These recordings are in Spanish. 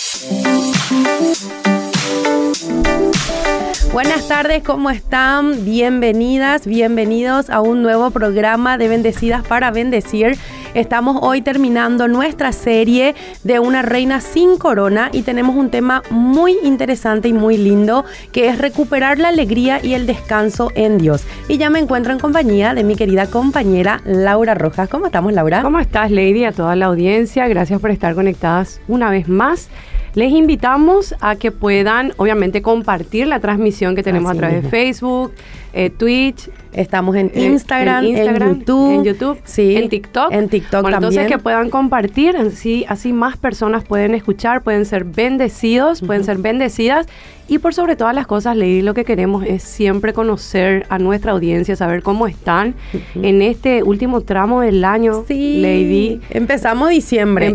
Buenas tardes, ¿cómo están? Bienvenidas, bienvenidos a un nuevo programa de Bendecidas para Bendecir. Estamos hoy terminando nuestra serie de Una Reina sin Corona y tenemos un tema muy interesante y muy lindo, que es recuperar la alegría y el descanso en Dios. Y ya me encuentro en compañía de mi querida compañera Laura Rojas. ¿Cómo estamos, Laura? ¿Cómo estás, Lady? A toda la audiencia, gracias por estar conectadas una vez más. Les invitamos a que puedan, obviamente, compartir la transmisión que tenemos a través de Facebook, Twitch. Estamos en Instagram, en YouTube, sí, en TikTok. En TikTok bueno, también. Entonces que puedan compartir, así más personas pueden escuchar, pueden ser bendecidos, pueden ser bendecidas. Y por sobre todas las cosas, Lady, lo que queremos es siempre conocer a nuestra audiencia, saber cómo están en este último tramo del año, sí, Lady. Empezamos diciembre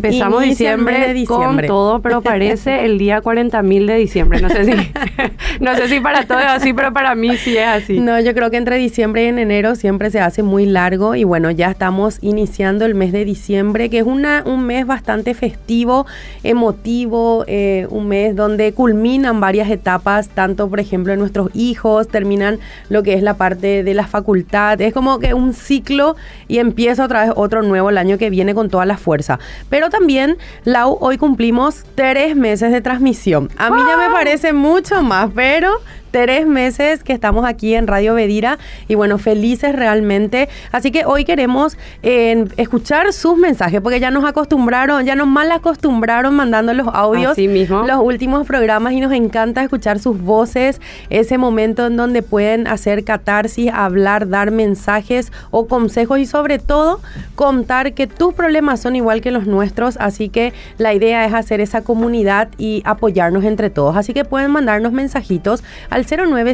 con todo, pero parece el día 40.000 de diciembre. No sé si para todos es así, pero para mí sí es así. No, yo creo que entre diciembre y enero siempre se hace muy largo y bueno, ya estamos iniciando el mes de diciembre, que es un mes bastante festivo, emotivo, un mes donde culminan varias etapas, tanto por ejemplo nuestros hijos terminan lo que es la parte de la facultad, es como que un ciclo y empieza otra vez otro nuevo el año que viene con toda la fuerza. Pero también, Lau, hoy cumplimos 3 meses de transmisión. A mí ya me parece mucho más, pero 3 meses que estamos aquí en Radio Bedira y bueno, felices realmente. Así que hoy queremos escuchar sus mensajes porque ya nos mal acostumbraron mandando los audios, así mismo, los últimos programas, y nos encanta escuchar sus voces, ese momento en donde pueden hacer catarsis, hablar, dar mensajes o consejos y sobre todo contar que tus problemas son igual que los nuestros. Así que la idea es hacer esa comunidad y apoyarnos entre todos. Así que pueden mandarnos mensajitos al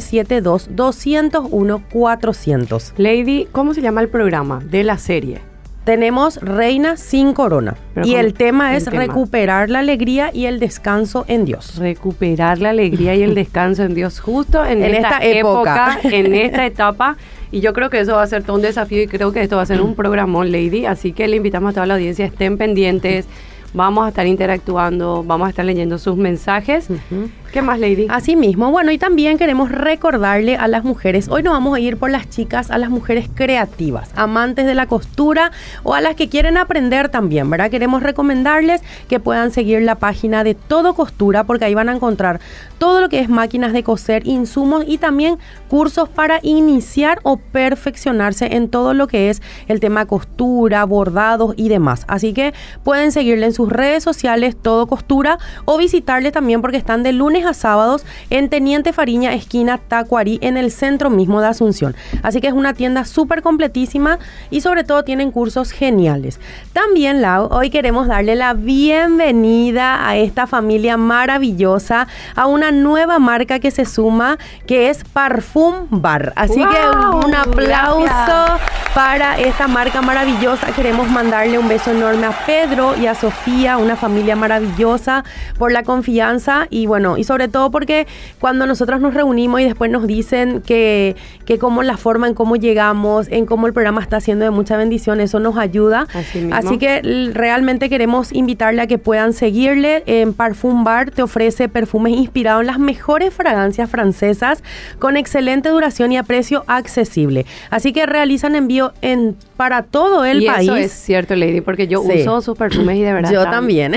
0972-201-400. Lady, ¿cómo se llama el programa de la serie? Tenemos Reina sin Corona. Y el tema es recuperar la alegría y el descanso en Dios. Recuperar la alegría y el descanso en Dios justo en esta época, en esta etapa. Y yo creo que eso va a ser todo un desafío y creo que esto va a ser un programón, Lady. Así que le invitamos a toda la audiencia, estén pendientes. Vamos a estar interactuando, vamos a estar leyendo sus mensajes. ¿Qué más, Lady? Así mismo. Bueno, y también queremos recordarle a las mujeres, hoy nos vamos a ir por las chicas, a las mujeres creativas, amantes de la costura o a las que quieren aprender también, ¿verdad? Queremos recomendarles que puedan seguir la página de Todo Costura, porque ahí van a encontrar todo lo que es máquinas de coser, insumos y también cursos para iniciar o perfeccionarse en todo lo que es el tema costura, bordados y demás. Así que pueden seguirle en sus redes sociales, Todo Costura, o visitarle también porque están de lunes a sábados en Teniente Fariña, esquina Tacuarí, en el centro mismo de Asunción. Así que es una tienda súper completísima y sobre todo tienen cursos geniales. También, Lau, hoy queremos darle la bienvenida a esta familia maravillosa, a una nueva marca que se suma, que es Parfum Bar. Así que un aplauso para esta marca maravillosa. Queremos mandarle un beso enorme a Pedro y a Sofía, una familia maravillosa, por la confianza y bueno, y sobre todo porque cuando nosotros nos reunimos y después nos dicen que como la forma en cómo llegamos, en cómo el programa está siendo de mucha bendición, eso nos ayuda. Así que realmente queremos invitarle a que puedan seguirle. En Parfum Bar te ofrece perfumes inspirados en las mejores fragancias francesas con excelente duración y a precio accesible. Así que realizan envío para todo el país. Eso es cierto, Lady, porque yo uso sus perfumes y de verdad yo también.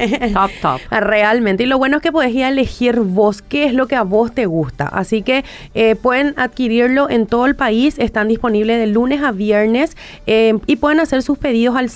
Top. Realmente. Y lo bueno es que puedes ir a elegir vos qué es lo que a vos te gusta. Así que pueden adquirirlo en todo el país. Están disponibles de lunes a viernes y pueden hacer sus pedidos al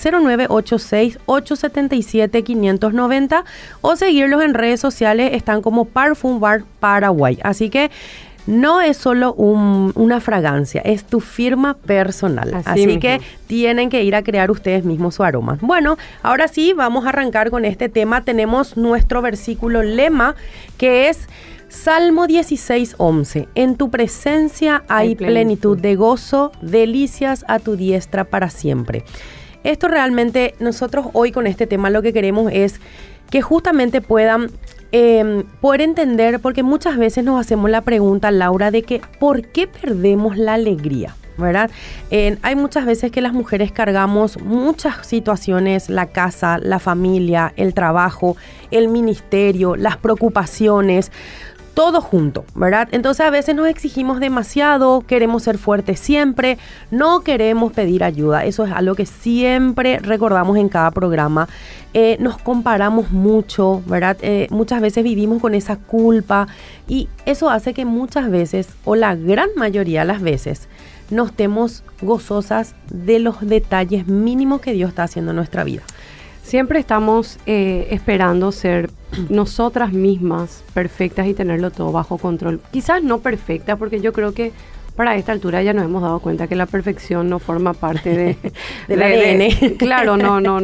0986-877-590 o seguirlos en redes sociales. Están como Parfum Bar Paraguay. Así que no es solo una fragancia, es tu firma personal. Así que tienen que ir a crear ustedes mismos su aroma. Bueno, ahora sí, vamos a arrancar con este tema. Tenemos nuestro versículo lema, que es Salmo 16:11. En tu presencia hay plenitud de gozo, delicias a tu diestra para siempre. Esto realmente, nosotros hoy con este tema lo que queremos es que justamente puedan poder entender, porque muchas veces nos hacemos la pregunta, Laura, de que ¿por qué perdemos la alegría? ¿verdad? Hay muchas veces que las mujeres cargamos muchas situaciones, la casa, la familia, el trabajo, el ministerio, las preocupaciones, todo junto, ¿verdad? Entonces a veces nos exigimos demasiado, queremos ser fuertes siempre, no queremos pedir ayuda. Eso es algo que siempre recordamos en cada programa. Nos comparamos mucho, ¿verdad? Muchas veces vivimos con esa culpa y eso hace que muchas veces, o la gran mayoría de las veces, no estemos gozosas de los detalles mínimos que Dios está haciendo en nuestra vida. Siempre estamos esperando ser nosotras mismas perfectas y tenerlo todo bajo control. Quizás no perfectas, porque yo creo que para esta altura ya nos hemos dado cuenta que la perfección no forma parte del ADN. Claro,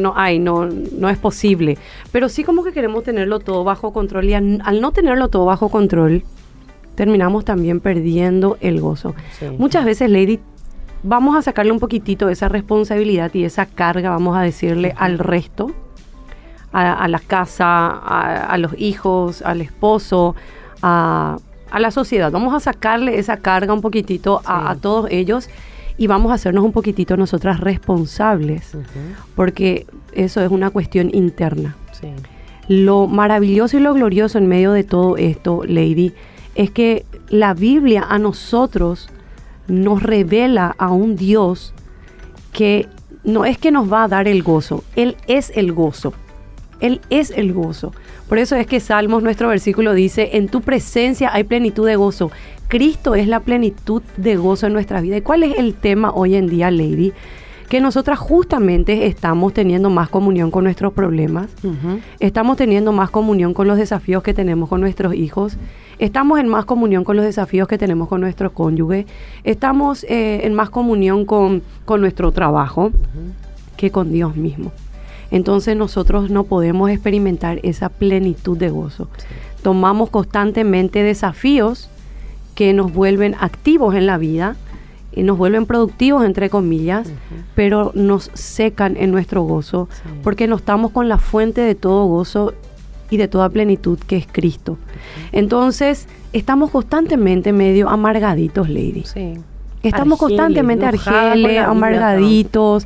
no es posible. Pero sí como que queremos tenerlo todo bajo control y al no tenerlo todo bajo control, terminamos también perdiendo el gozo. Sí. Muchas veces, Lady, vamos a sacarle un poquitito de esa responsabilidad y esa carga, vamos a decirle, al resto, a la casa, a los hijos, al esposo, a la sociedad. Vamos a sacarle esa carga un poquitito a todos ellos y vamos a hacernos un poquitito nosotras responsables, porque eso es una cuestión interna. Sí. Lo maravilloso y lo glorioso en medio de todo esto, Lady, es que la Biblia a nosotros nos revela a un Dios que no es que nos va a dar el gozo, Él es el gozo. Él es el gozo. Por eso es que Salmos, nuestro versículo dice, en tu presencia hay plenitud de gozo. Cristo es la plenitud de gozo en nuestra vida. ¿Y cuál es el tema hoy en día, Lady? Que nosotras justamente estamos teniendo más comunión con nuestros problemas, estamos teniendo más comunión con los desafíos que tenemos con nuestros hijos, estamos en más comunión con los desafíos que tenemos con nuestro cónyuge, estamos en más comunión con nuestro trabajo que con Dios mismo. Entonces nosotros no podemos experimentar esa plenitud de gozo. Sí. Tomamos constantemente desafíos que nos vuelven activos en la vida, y nos vuelven productivos, entre comillas, pero nos secan en nuestro gozo, porque no estamos con la fuente de todo gozo y de toda plenitud, que es Cristo. Entonces, estamos constantemente medio amargaditos, Lady. Sí. Estamos constantemente amargaditos.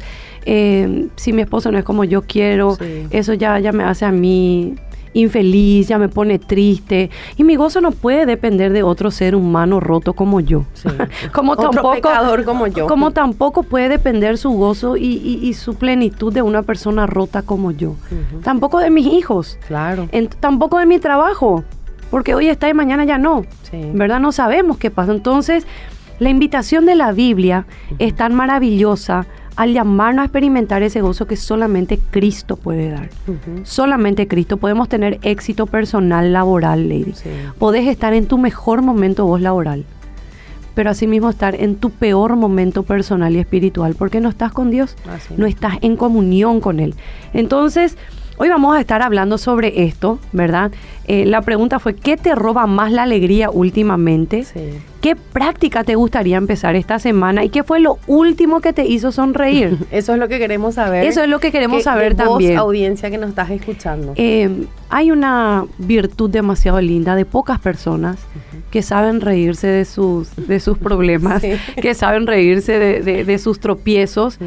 Si mi esposo no es como yo quiero, eso ya me hace a mí infeliz, ya me pone triste. Y mi gozo no puede depender de otro ser humano roto como yo. Sí. Otro pecador como yo. Como tampoco puede depender su gozo y su plenitud de una persona rota como yo. Tampoco de mis hijos. Claro. Tampoco de mi trabajo. Porque hoy está y mañana ya no. Sí. ¿Verdad? No sabemos qué pasa. Entonces, la invitación de la Biblia es tan maravillosa al llamarnos a experimentar ese gozo que solamente Cristo puede dar. Solamente Cristo. Podemos tener éxito personal, laboral, Lady. Sí. Podés estar en tu mejor momento vos laboral, pero asimismo estar en tu peor momento personal y espiritual, porque no estás con Dios, no estás en comunión con Él. Entonces, hoy vamos a estar hablando sobre esto, ¿verdad? La pregunta fue, ¿qué te roba más la alegría últimamente? Sí. ¿Qué práctica te gustaría empezar esta semana? ¿Y qué fue lo último que te hizo sonreír? Eso es lo que queremos saber. Eso es lo que queremos saber también. Vos, audiencia que nos estás escuchando. Hay una virtud demasiado linda de pocas personas que saben reírse de sus problemas, que saben reírse de sus tropiezos.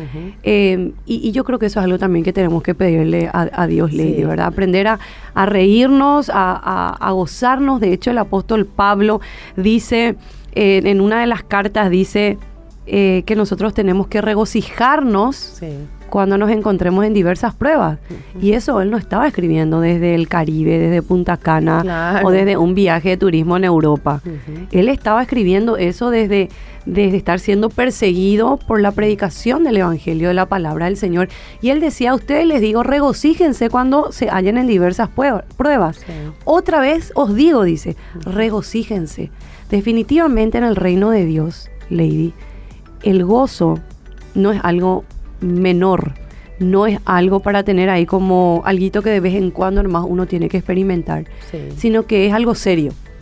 Y yo creo que eso es algo también que tenemos que pedirle a Dios, Lady, ¿verdad? Aprender a reírnos, a gozarnos. De hecho, el apóstol Pablo dice, en una de las cartas dice que nosotros tenemos que regocijarnos cuando nos encontremos en diversas pruebas. Y eso él no estaba escribiendo desde el Caribe, desde Punta Cana, o desde un viaje de turismo en Europa. Él estaba escribiendo eso desde estar siendo perseguido por la predicación del Evangelio, de la palabra del Señor. Y él decía, a ustedes les digo, regocíjense cuando se hallen en diversas pruebas. Otra vez os digo, dice, regocíjense. Definitivamente en el reino de Dios, Lady, el gozo no es algo menor, no es algo para tener ahí como alguito que de vez en cuando nomás uno tiene que experimentar, sino que es algo serio.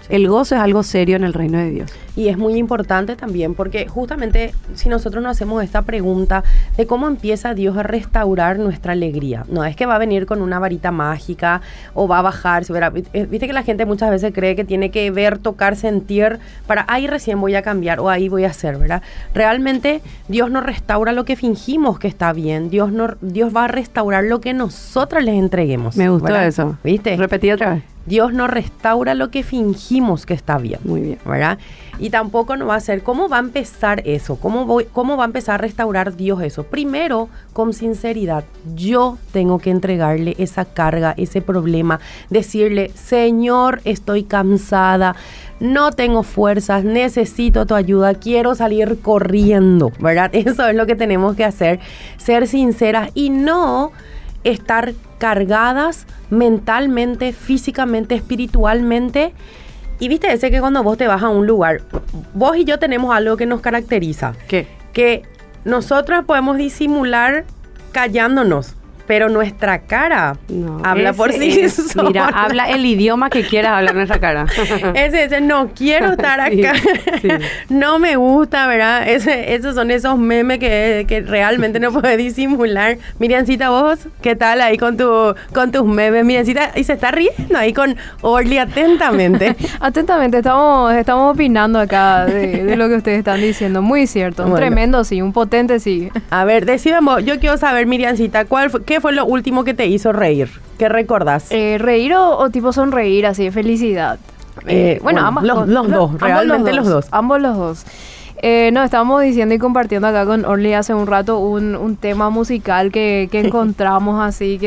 El gozo es algo serio en el reino de Dios. Y es muy importante también porque justamente si nosotros nos hacemos esta pregunta de cómo empieza Dios a restaurar nuestra alegría, no es que va a venir con una varita mágica o va a bajar. Viste que la gente muchas veces cree que tiene que ver, tocar, sentir para ahí recién voy a cambiar o ahí voy a hacer, ¿verdad? Realmente Dios no restaura lo que fingimos que está bien. Dios va a restaurar lo que nosotros les entreguemos. Me gustó, ¿verdad? Eso. ¿Viste? Repetí otra vez. Dios no restaura lo que fingimos que está bien. Muy bien. ¿Verdad? Y tampoco no va a ser, ¿cómo va a empezar eso? ¿Cómo va a empezar a restaurar Dios eso? Primero, con sinceridad. Yo tengo que entregarle esa carga, ese problema. Decirle, Señor, estoy cansada, no tengo fuerzas, necesito tu ayuda, quiero salir corriendo, ¿verdad? Eso es lo que tenemos que hacer. Ser sinceras y no estar cargadas mentalmente, físicamente, espiritualmente. Y viste ese que cuando vos te vas a un lugar, vos y yo tenemos algo que nos caracteriza. ¿Qué? Que nosotras podemos disimular callándonos, pero nuestra cara habla por sí sola. Mira, habla el idioma que quieras hablar nuestra cara. Ese, no quiero estar acá. Sí. No me gusta, ¿verdad? Esos son esos memes que realmente no puedes disimular. Miriancita, vos, ¿qué tal ahí con tus memes? Miriancita, y se está riendo ahí con Orly atentamente. Atentamente, estamos opinando acá de lo que ustedes están diciendo. Muy cierto, un tremendo sí, un potente sí. A ver, decíamos, yo quiero saber, Miriancita, ¿qué fue lo último que te hizo reír? ¿Qué recordás? ¿Reír o tipo sonreír así de felicidad? Ambos los dos, realmente los dos. Ambos los dos. Nos estábamos diciendo y compartiendo acá con Orly hace un rato un tema musical que encontramos así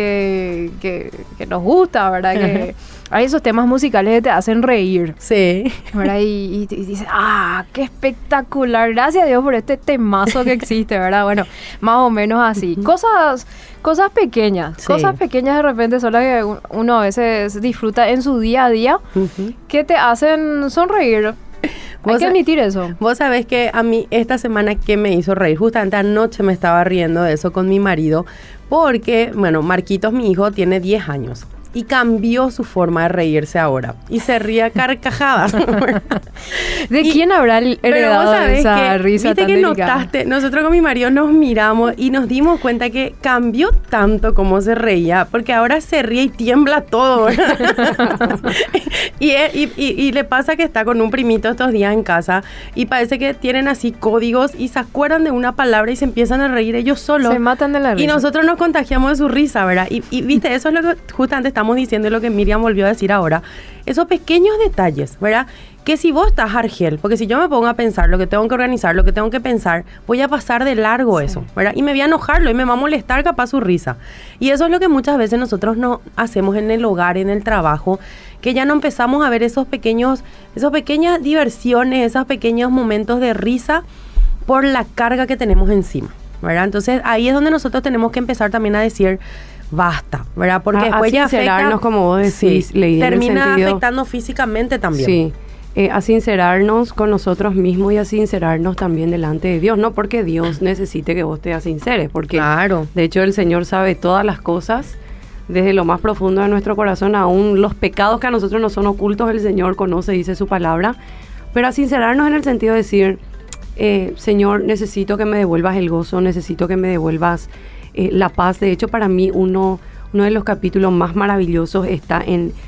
que nos gusta, ¿verdad? Que hay esos temas musicales que te hacen reír. Sí. ¿Verdad? Y dices, qué espectacular. Gracias a Dios por este temazo que existe, ¿verdad? Bueno, más o menos así. Cosas pequeñas. Sí. Cosas pequeñas de repente son las que uno a veces disfruta en su día a día que te hacen sonreír. Hay que admitir eso. Vos sabés que a mí esta semana que me hizo reír, justamente anoche me estaba riendo de eso con mi marido, porque, bueno, Marquitos, mi hijo, tiene 10 años. Y cambió su forma de reírse ahora. Y se ríe a carcajadas. ¿De quién habrá heredado esa risa tan delicada? Notaste, nosotros con mi marido nos miramos y nos dimos cuenta que cambió tanto como se reía, porque ahora se ríe y tiembla todo. y le pasa que está con un primito estos días en casa y parece que tienen así códigos y se acuerdan de una palabra y se empiezan a reír ellos solos. Se matan de la risa. Y nosotros nos contagiamos de su risa, ¿verdad? Y viste, eso es lo que justamente estamos diciendo y lo que Miriam volvió a decir ahora. Esos pequeños detalles, ¿verdad? Que si vos estás, Argel, porque si yo me pongo a pensar lo que tengo que organizar, lo que tengo que pensar, voy a pasar de largo eso, ¿verdad? Y me voy a enojarlo y me va a molestar capaz su risa. Y eso es lo que muchas veces nosotros no hacemos en el hogar, en el trabajo, que ya no empezamos a ver esas pequeñas diversiones, esos pequeños momentos de risa por la carga que tenemos encima, ¿verdad? Entonces ahí es donde nosotros tenemos que empezar también a decir basta, ¿verdad? Porque después ya afecta, como vos decís, sí, termina afectando físicamente también. Sí, a sincerarnos con nosotros mismos y a sincerarnos también delante de Dios, no porque Dios necesite que vos te sinceres, porque claro, de hecho el Señor sabe todas las cosas, desde lo más profundo de nuestro corazón, aún los pecados que a nosotros nos son ocultos, el Señor conoce, dice su palabra, pero a sincerarnos en el sentido de decir, Señor, necesito que me devuelvas el gozo, necesito que me devuelvas la paz. De hecho, para mí uno de los capítulos más maravillosos está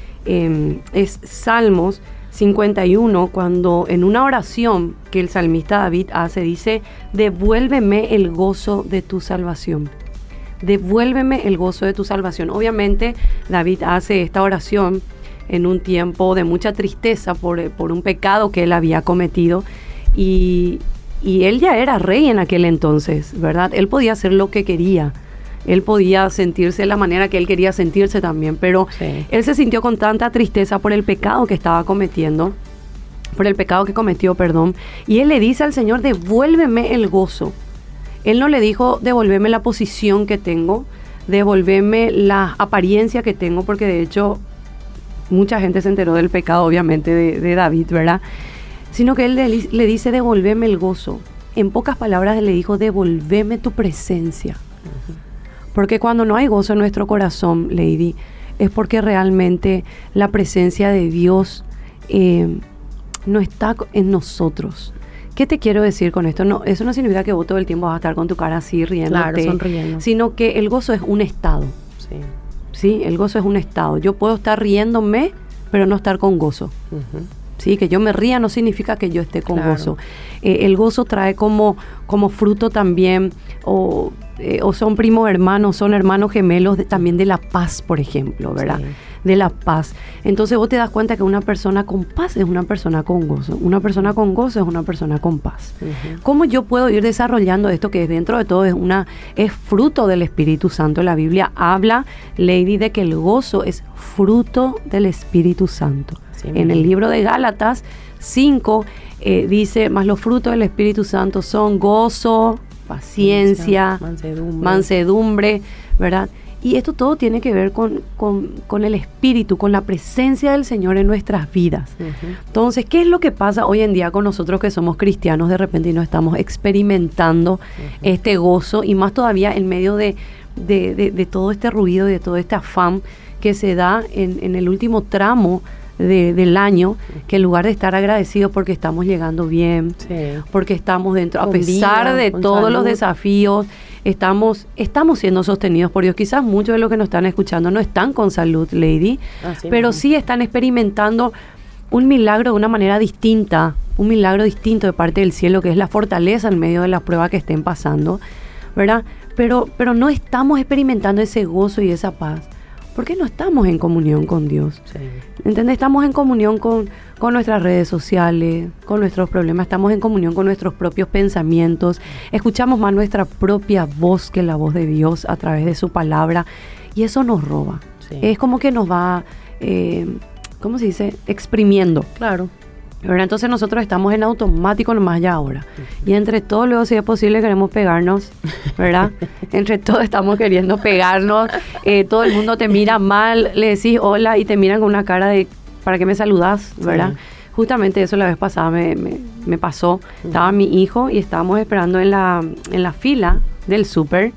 es Salmos 51, cuando en una oración que el salmista David hace, dice, devuélveme el gozo de tu salvación. Devuélveme el gozo de tu salvación. Obviamente, David hace esta oración en un tiempo de mucha tristeza por un pecado que él había cometido y él ya era rey en aquel entonces, ¿verdad? Él podía hacer lo que quería. Él podía sentirse de la manera que él quería sentirse también, pero sí, él se sintió con tanta tristeza por el pecado que estaba cometiendo, por el pecado que cometió, perdón, y él le dice al Señor, devuélveme el gozo. Él no le dijo, devuélveme la posición que tengo, devuélveme la apariencia que tengo, porque de hecho mucha gente se enteró del pecado, obviamente, de David, ¿verdad? Sino que él le dice, devuélveme el gozo. En pocas palabras le dijo, devuélveme tu presencia. Porque cuando no hay gozo en nuestro corazón, Lady, es porque realmente la presencia de Dios no está en nosotros. ¿Qué te quiero decir con esto? No, eso no significa que vos todo el tiempo vas a estar con tu cara así riéndote. Claro, sonriendo. Sino que el gozo es un estado. Sí. Sí, el gozo es un estado. Yo puedo estar riéndome, pero no estar con gozo. Uh-huh. Sí, que yo me ría no significa que yo esté con gozo. El gozo trae como fruto también, o son primos hermanos, son hermanos gemelos también de la paz, por ejemplo, ¿verdad? Sí. De la paz. Entonces vos te das cuenta que una persona con paz es una persona con gozo. Una persona con gozo es una persona con paz. Uh-huh. ¿Cómo yo puedo ir desarrollando esto que dentro de todo es fruto del Espíritu Santo? La Biblia habla, Lady, de que el gozo es fruto del Espíritu Santo. Sí, en el libro de Gálatas 5 dice, más los frutos del Espíritu Santo son gozo, paciencia, mansedumbre, ¿verdad? Y esto todo tiene que ver con el Espíritu, con la presencia del Señor en nuestras vidas. Uh-huh. Entonces, ¿qué es lo que pasa hoy en día con nosotros que somos cristianos? De repente y no estamos experimentando este gozo, y más todavía en medio de todo este ruido y de todo este afán que se da en el último tramo del año, que en lugar de estar agradecidos porque estamos llegando bien, porque estamos dentro, a pesar de todos los desafíos, estamos siendo sostenidos por Dios. Quizás muchos de los que nos están escuchando no están con salud, Lady, pero sí están experimentando un milagro de una manera distinta, un milagro distinto de parte del cielo, que es la fortaleza en medio de las pruebas que estén pasando, ¿verdad? Pero no estamos experimentando ese gozo y esa paz, porque no estamos en comunión con Dios. Sí. ¿Entendés? Estamos en comunión con nuestras redes sociales, con nuestros problemas, estamos en comunión con nuestros propios pensamientos, escuchamos más nuestra propia voz que la voz de Dios a través de su palabra, y eso nos roba. Sí. Es como que nos va, ¿cómo se dice? Exprimiendo. Claro. ¿Verdad? Entonces nosotros estamos en automático nomás ya ahora. Y entre todos, luego, si es posible, queremos pegarnos, ¿verdad? Entre todos estamos queriendo pegarnos. Todo el mundo te mira mal, le decís hola y te miran con una cara de ¿para qué me saludas? ¿Verdad? Sí. Justamente eso la vez pasada me pasó. Estaba mi hijo y estábamos esperando en la fila del súper,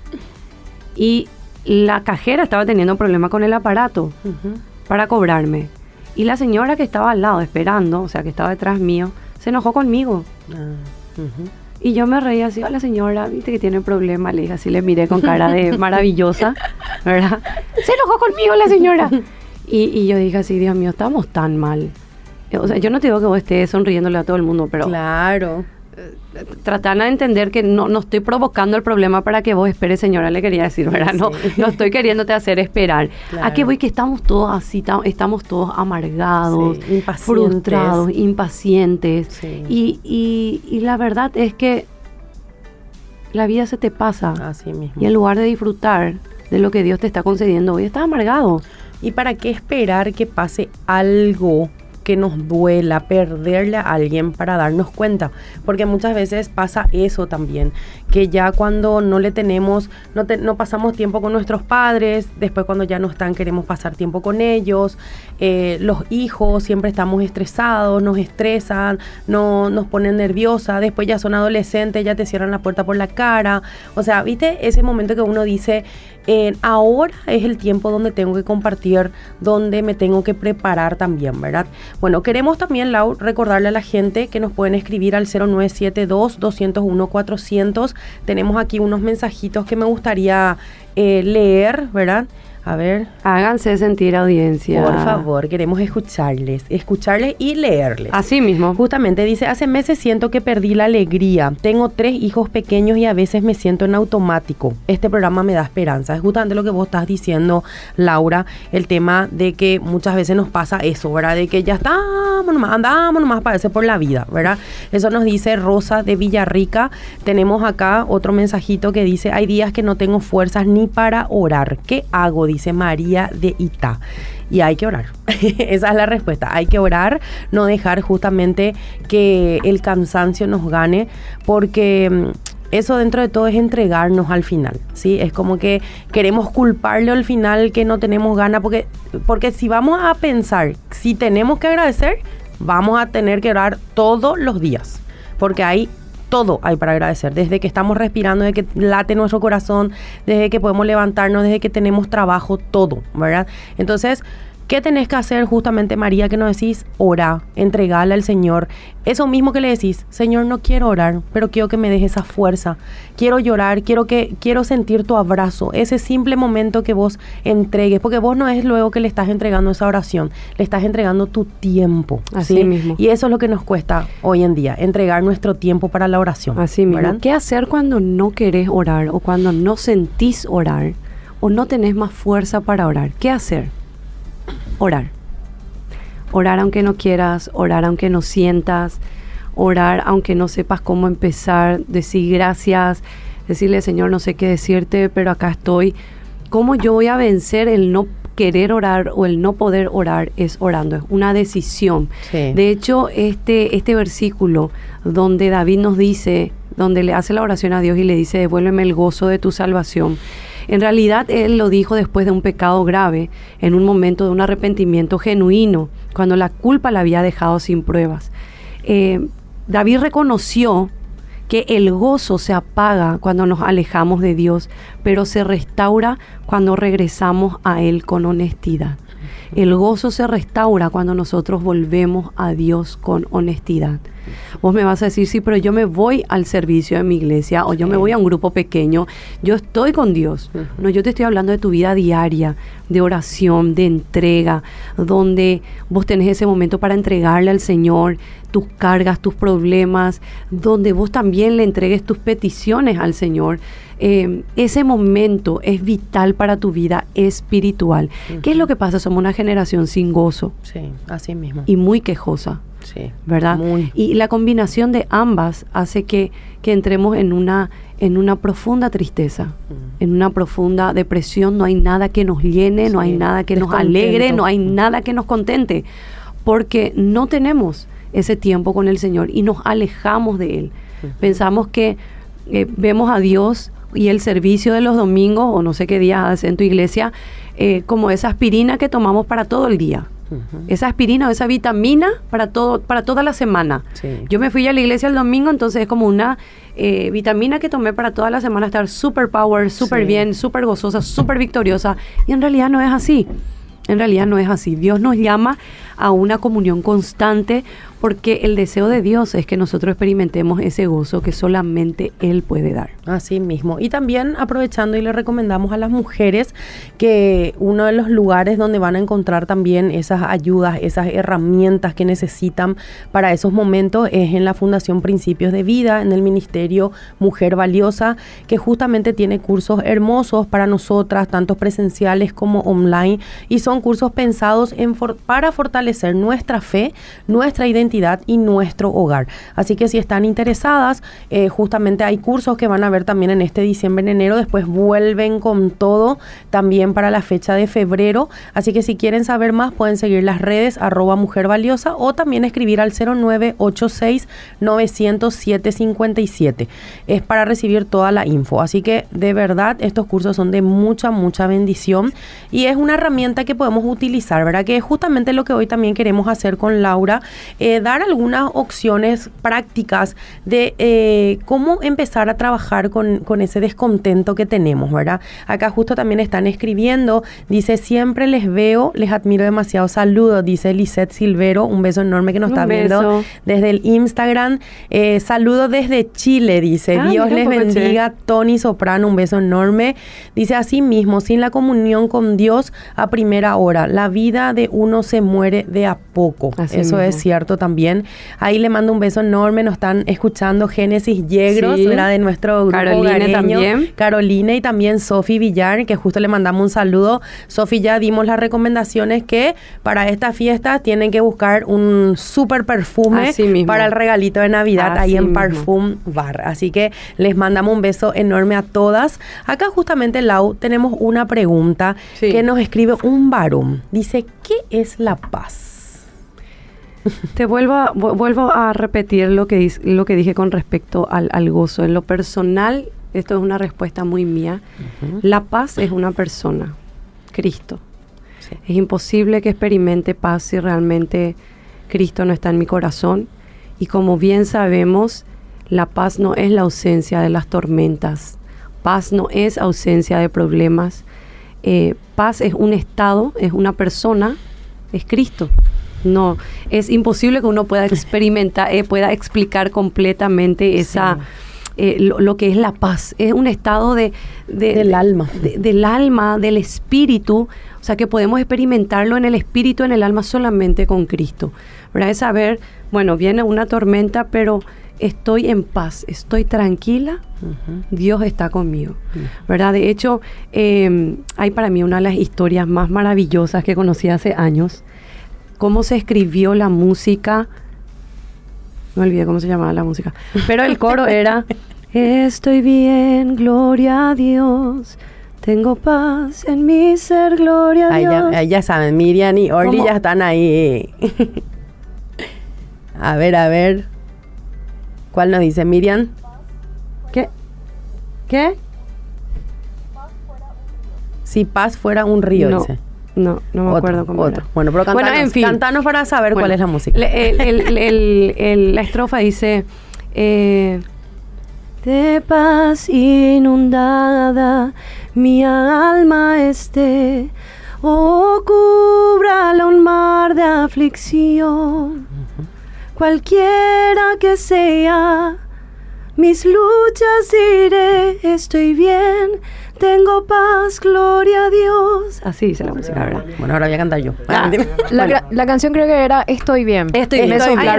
y la cajera estaba teniendo problemas con el aparato para cobrarme. Y la señora que estaba al lado esperando, o sea, que estaba detrás mío, se enojó conmigo. Y yo me reía así, hola señora, viste que tiene problemas. Le dije así, le miré con cara de maravillosa, ¿verdad? Se enojó conmigo la señora. Y yo dije así, Dios mío, estamos tan mal. O sea, yo no te digo que vos estés sonriéndole a todo el mundo, pero... Claro. Tratan de entender que no estoy provocando el problema para que vos esperes, señora, le quería decir, ¿verdad? Sí. No estoy queriéndote hacer esperar. Claro. ¿A qué voy? Que estamos todos así, estamos todos amargados, frustrados, impacientes. Sí. Y la verdad es que la vida se te pasa. Así mismo. Y en lugar de disfrutar de lo que Dios te está concediendo hoy, estás amargado. ¿Y para qué esperar que pase algo que nos duela, perderle a alguien para darnos cuenta? Porque muchas veces pasa eso también, que ya cuando no le tenemos, no pasamos tiempo con nuestros padres, después cuando ya no están queremos pasar tiempo con ellos, los hijos siempre estamos estresados, nos estresan, nos ponen nerviosa, después ya son adolescentes, ya te cierran la puerta por la cara, o sea, ¿viste? Ese momento que uno dice, ahora es el tiempo donde tengo que compartir, donde me tengo que preparar también, ¿verdad? Bueno, queremos también, Lau, recordarle a la gente que nos pueden escribir al 0972-201-400. Tenemos aquí unos mensajitos que me gustaría leer, ¿verdad? A ver. Háganse sentir, audiencia. Por favor, queremos escucharles y leerles. Así mismo. Justamente dice, hace meses siento que perdí la alegría. Tengo 3 hijos pequeños y a veces me siento en automático. Este programa me da esperanza. Es justamente lo que vos estás diciendo, Laura, el tema de que muchas veces nos pasa eso, ¿verdad? De que ya andamos nomás parece por la vida, ¿verdad? Eso nos dice Rosa de Villarrica. Tenemos acá otro mensajito que dice, hay días que no tengo fuerzas ni para orar. ¿Qué hago? Dice María de Itá. Y hay que orar. Esa es la respuesta. Hay que orar, no dejar justamente que el cansancio nos gane, porque eso dentro de todo es entregarnos al final, ¿sí? Es como que queremos culparle al final que no tenemos ganas, porque si vamos a pensar, si tenemos que agradecer, vamos a tener que orar todos los días, porque todo hay para agradecer, desde que estamos respirando, desde que late nuestro corazón, desde que podemos levantarnos, desde que tenemos trabajo, todo, ¿verdad? Entonces, ¿Qué tenés que hacer justamente, María, que nos decís? Ora, entregale al Señor. Eso mismo que le decís, Señor, no quiero orar, pero quiero que me des esa fuerza. Quiero llorar, quiero sentir tu abrazo. Ese simple momento que vos entregues, porque vos no es luego que le estás entregando esa oración, le estás entregando tu tiempo. Así mismo. Y eso es lo que nos cuesta hoy en día, entregar nuestro tiempo para la oración. Así mismo. ¿Verdad? ¿Qué hacer cuando no querés orar o cuando no sentís orar o no tenés más fuerza para orar? ¿Qué hacer? Orar. Orar aunque no quieras, orar aunque no sientas, orar aunque no sepas cómo empezar, decir gracias, decirle, Señor, no sé qué decirte, pero acá estoy. ¿Cómo yo voy a vencer el no querer orar o el no poder orar? Es orando, es una decisión. Sí. De hecho, este versículo donde David nos dice, donde le hace la oración a Dios y le dice, devuélveme el gozo de tu salvación, en realidad él lo dijo después de un pecado grave, en un momento de un arrepentimiento genuino, cuando la culpa la había dejado sin pruebas. David reconoció que el gozo se apaga cuando nos alejamos de Dios, pero se restaura cuando regresamos a Él con honestidad. El gozo se restaura cuando nosotros volvemos a Dios con honestidad. Vos me vas a decir, sí, pero yo me voy al servicio de mi iglesia o yo me voy a un grupo pequeño, yo estoy con Dios. No, yo te estoy hablando de tu vida diaria, de oración, de entrega, donde vos tenés ese momento para entregarle al Señor tus cargas, tus problemas, donde vos también le entregues tus peticiones al Señor. Ese momento es vital para tu vida espiritual. ¿Qué es lo que pasa? Somos una generación sin gozo. Sí, así mismo. Y muy quejosa. Sí, ¿verdad? Muy. Y la combinación de ambas hace que entremos en una profunda tristeza, en una profunda depresión. No hay nada que nos llene, no hay nada que nos alegre, no hay nada que nos contente, porque no tenemos ese tiempo con el Señor y nos alejamos de Él. Pensamos que vemos a Dios y el servicio de los domingos, o no sé qué días haces en tu iglesia, como esa aspirina que tomamos para todo el día. Esa aspirina o esa vitamina para toda la semana. Sí. Yo me fui a la iglesia el domingo, entonces es como una vitamina que tomé para toda la semana, estar super power, super bien, super gozosa, super victoriosa, y en realidad no es así. En realidad no es así. Dios nos llama a una comunión constante porque el deseo de Dios es que nosotros experimentemos ese gozo que solamente Él puede dar. Así mismo. Y también aprovechando y le recomendamos a las mujeres que uno de los lugares donde van a encontrar también esas ayudas, esas herramientas que necesitan para esos momentos es en la Fundación Principios de Vida, en el Ministerio Mujer Valiosa, que justamente tiene cursos hermosos para nosotras, tanto presenciales como online, y son cursos pensados para fortalecer nuestra fe, nuestra identidad y nuestro hogar. Así que si están interesadas, justamente hay cursos que van a ver también en este diciembre, en enero, después vuelven con todo también para la fecha de febrero. Así que si quieren saber más, pueden seguir las redes @mujervaliosa o también escribir al 0986-900-757. Es para recibir toda la info. Así que de verdad estos cursos son de mucha bendición y es una herramienta que podemos utilizar, ¿verdad? Que es justamente lo que hoy también queremos hacer con Laura, dar algunas opciones prácticas de cómo empezar a trabajar con ese descontento que tenemos, ¿verdad? Acá justo también están escribiendo, dice, siempre les veo, les admiro demasiado, saludos, dice Lisette Silvero, un beso enorme que nos está viendo desde el Instagram, saludos desde Chile, dice, Dios les bendiga, Tony Soprano, un beso enorme, dice, así mismo, sin la comunión con Dios a primera hora, la vida de uno se muere de a poco, así eso mismo. Es cierto también. Ahí le mando un beso enorme, nos están escuchando Génesis Yegros, sí, ¿verdad? De nuestro grupo Carolina hogareño. también. Carolina y también Sofi Villar, que justo le mandamos un saludo. Sofi, ya dimos las recomendaciones que para esta fiesta tienen que buscar un súper perfume para el regalito de Navidad ahí en Parfum Bar. Así que les mandamos un beso enorme a todas. Acá justamente, Lau, tenemos una pregunta que nos escribe un varón. Dice, ¿qué es la paz? Te vuelvo a repetir lo que dije con respecto al gozo. En lo personal, esto es una respuesta muy mía. La paz es una persona, Cristo. Sí. Es imposible que experimente paz si realmente Cristo no está en mi corazón. Y como bien sabemos, la paz no es la ausencia de las tormentas. Paz no es ausencia de problemas. Paz es un estado, es una persona es Cristo. No, es imposible que uno pueda experimentar, pueda explicar completamente esa... lo que es la paz. Es un estado del alma. Del alma, del espíritu. O sea, que podemos experimentarlo en el espíritu, en el alma, solamente con Cristo. ¿Verdad? Es saber, bueno, viene una tormenta, pero estoy en paz, estoy tranquila, Dios está conmigo. ¿Verdad? De hecho, hay para mí una de las historias más maravillosas que conocí hace años. Cómo se escribió la música. Me olvidé cómo se llamaba la música. Pero el coro era: estoy bien, gloria a Dios. Tengo paz en mi ser, gloria a Dios. Ya saben, Miriam y Orly ya están ahí. A ver. ¿Cuál nos dice Miriam? ¿Qué? Si paz fuera un río, no. dice. No me acuerdo cómo era. Bueno, pero en fin, cantanos para saber cuál es la música. La estrofa dice: de paz inundada mi alma esté, cúbrala un mar de aflicción. Cualquiera que sea mis luchas, diré: estoy bien, tengo paz, gloria a Dios. Así dice la música, ¿verdad? Bueno, ahora voy a cantar yo. La canción creo que era Estoy bien. Estoy bien.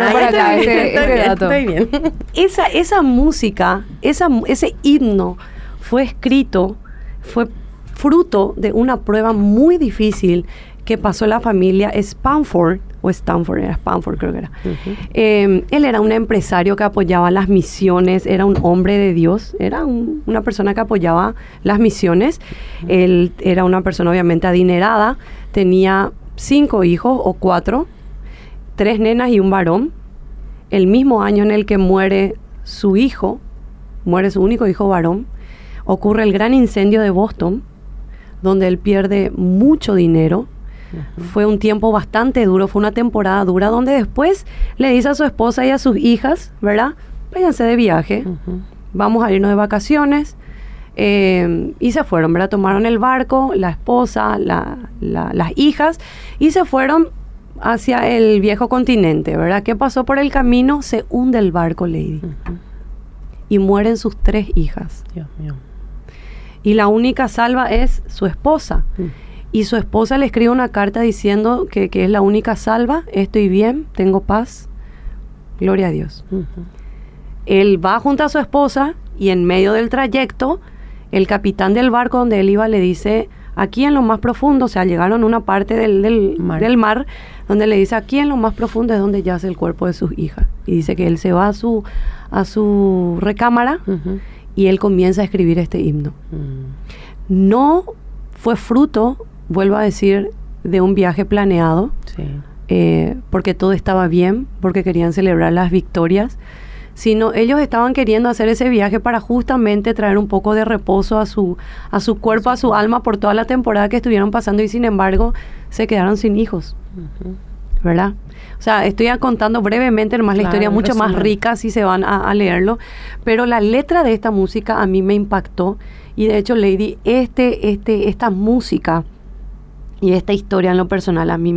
Estoy bien. Esa música, ese himno fue escrito, fue fruto de una prueba muy difícil que pasó la familia Stanford creo que era. Él era un empresario que apoyaba las misiones, era un hombre de Dios, era una persona que apoyaba las misiones. Él era una persona obviamente adinerada, tenía 5 hijos o 4, 3 nenas y un varón. El mismo año en el que muere su único hijo varón, ocurre el gran incendio de Boston, donde él pierde mucho dinero. Fue un tiempo bastante duro, fue una temporada dura, donde después le dice a su esposa y a sus hijas, ¿verdad? Váyanse de viaje, vamos a irnos de vacaciones. Y se fueron, ¿verdad? Tomaron el barco, la esposa, las hijas, y se fueron hacia el viejo continente, ¿verdad? ¿Qué pasó por el camino? Se hunde el barco, Lady. Y mueren sus 3 hijas. Dios mío. Y la única salva es su esposa. Y su esposa le escribe una carta diciendo que es la única salva: estoy bien, tengo paz, gloria a Dios. Él va junto a su esposa y en medio del trayecto, el capitán del barco donde él iba le dice: aquí en lo más profundo, o sea, llegaron a una parte del mar, donde le dice: aquí en lo más profundo es donde yace el cuerpo de sus hijas. Y dice que él se va a su recámara y él comienza a escribir este himno. No fue fruto, vuelvo a decir, de un viaje planeado, porque todo estaba bien, porque querían celebrar las victorias, sino ellos estaban queriendo hacer ese viaje para justamente traer un poco de reposo a su cuerpo, a su alma, por toda la temporada que estuvieron pasando, y sin embargo se quedaron sin hijos, ¿verdad? O sea, estoy contando brevemente nomás la historia, mucho más rica si se van a leerlo, pero la letra de esta música a mí me impactó. Y de hecho, Lady, esta música y esta historia en lo personal a mí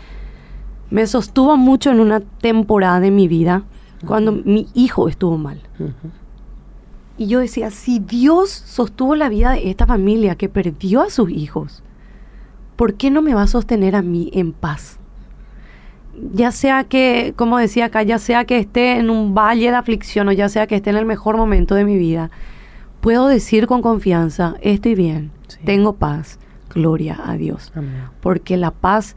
me sostuvo mucho en una temporada de mi vida cuando mi hijo estuvo mal. Y yo decía: si Dios sostuvo la vida de esta familia que perdió a sus hijos, ¿por qué no me va a sostener a mí en paz? Ya sea que, como decía acá, ya sea que esté en un valle de aflicción o ya sea que esté en el mejor momento de mi vida, puedo decir con confianza: estoy bien, tengo paz, gloria a Dios. Amén. Porque la paz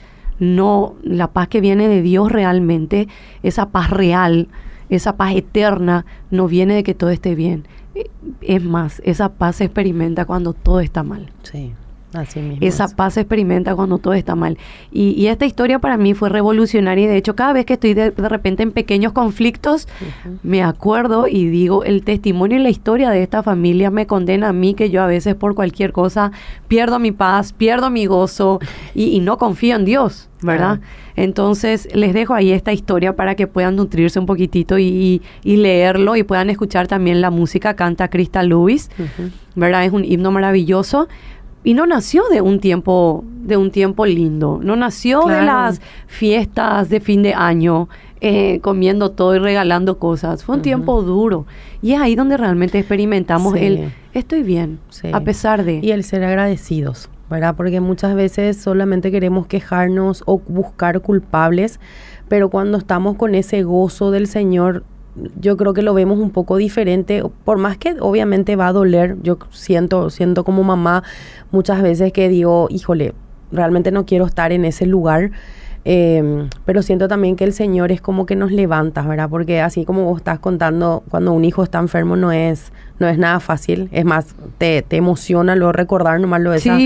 que viene de Dios realmente, esa paz real, esa paz eterna, no viene de que todo esté bien. Es más, esa paz se experimenta cuando todo está mal. Sí, así mismo. Esa paz se experimenta cuando todo está mal. Y esta historia para mí fue revolucionaria, y de hecho cada vez que estoy de repente en pequeños conflictos, me acuerdo y digo: el testimonio y la historia de esta familia me condena a mí, que yo a veces por cualquier cosa pierdo mi paz, pierdo mi gozo y no confío en Dios, ¿verdad? Entonces les dejo ahí esta historia para que puedan nutrirse un poquitito y leerlo, y puedan escuchar también la música. Canta Crystal Lewis, ¿verdad? Es un himno maravilloso. Y no nació de un tiempo lindo, no nació de las fiestas de fin de año, comiendo todo y regalando cosas. Fue un tiempo duro. Y es ahí donde realmente experimentamos estoy bien, a pesar de... Y el ser agradecidos, ¿verdad? Porque muchas veces solamente queremos quejarnos o buscar culpables, pero cuando estamos con ese gozo del Señor, yo creo que lo vemos un poco diferente, por más que obviamente va a doler. Yo siento como mamá muchas veces que digo, híjole, realmente no quiero estar en ese lugar, pero siento también que el Señor es como que nos levanta, ¿verdad? Porque así como vos estás contando, cuando un hijo está enfermo no es nada fácil. Es más, te emociona luego recordar nomás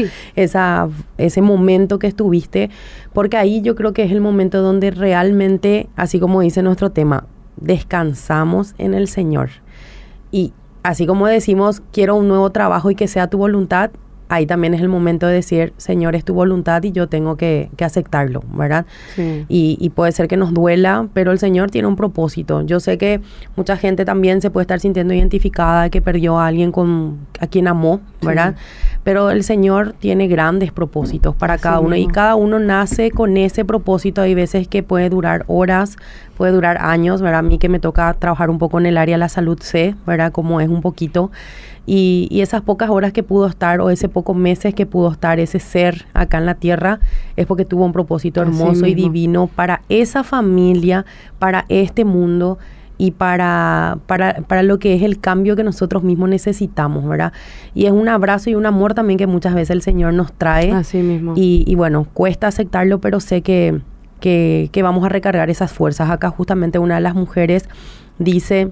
ese momento que estuviste, porque ahí yo creo que es el momento donde realmente, así como dice nuestro tema, descansamos en el Señor. Y así como decimos, quiero un nuevo trabajo y que sea tu voluntad, ahí también es el momento de decir, Señor, es tu voluntad y yo tengo que aceptarlo, ¿verdad? Sí. Y puede ser que nos duela, pero el Señor tiene un propósito. Yo sé que mucha gente también se puede estar sintiendo identificada, que perdió a alguien a quien amó, ¿verdad? Sí. Pero el Señor tiene grandes propósitos para cada uno, y cada uno nace con ese propósito. Hay veces que puede durar horas, puede durar años, ¿verdad? A mí que me toca trabajar un poco en el área de la salud, sé, ¿verdad? Cómo es un poquito. Y esas pocas horas que pudo estar, o ese pocos meses que pudo estar ese ser acá en la tierra, es porque tuvo un propósito hermoso y divino para esa familia, para este mundo y para lo que es el cambio que nosotros mismos necesitamos, ¿verdad? Y es un abrazo y un amor también que muchas veces el Señor nos trae. Así mismo. Y bueno, cuesta aceptarlo, pero sé que vamos a recargar esas fuerzas. Acá justamente una de las mujeres dice...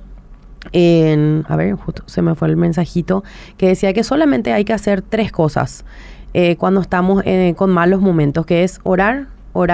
a ver, justo se me fue el mensajito, que decía que solamente hay que hacer 3 cosas cuando estamos con malos momentos, que es orar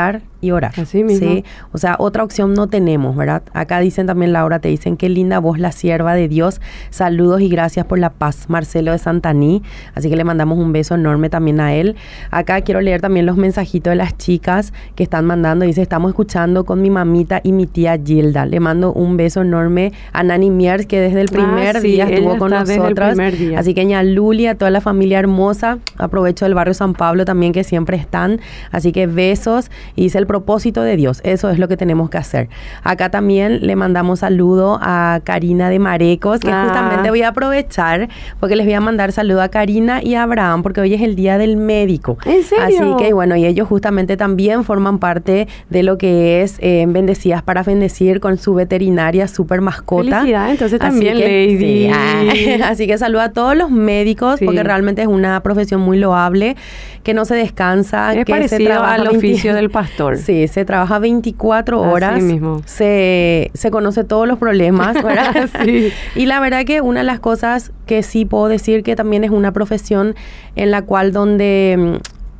y orar. Así mismo. ¿Sí? O sea, otra opción no tenemos, ¿verdad? Acá dicen también, Laura, te dicen, qué linda voz, la sierva de Dios. Saludos y gracias por la paz. Marcelo de Santaní. Así que le mandamos un beso enorme también a él. Acá quiero leer también los mensajitos de las chicas que están mandando. Dice, estamos escuchando con mi mamita y mi tía Gilda. Le mando un beso enorme a Nani Miers, que desde el primer día estuvo con nosotros. Así que ña Luli, a toda la familia hermosa. Aprovecho del barrio San Pablo también, que siempre están. Así que besos. Y dice, el propósito de Dios, eso es lo que tenemos que hacer. Acá también le mandamos saludo a Karina de Marecos, que justamente voy a aprovechar porque les voy a mandar saludo a Karina y a Abraham, porque hoy es el día del médico. ¿En serio? Así que bueno, y ellos justamente también forman parte de lo que es Bendecidas para Bendecir, con su veterinaria super mascota. Felicidades, entonces también, Lady. Sí, así que saludo a todos los médicos, porque realmente es una profesión muy loable, que no se descansa, es que parecido se trabaja al oficio del pastor. Sí, se trabaja 24 horas. Así mismo. Se conoce todos los problemas, ¿verdad? Sí. Y la verdad que una de las cosas que sí puedo decir que también es una profesión en la cual donde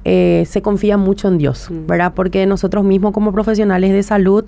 se confía mucho en Dios, ¿verdad? Porque nosotros mismos como profesionales de salud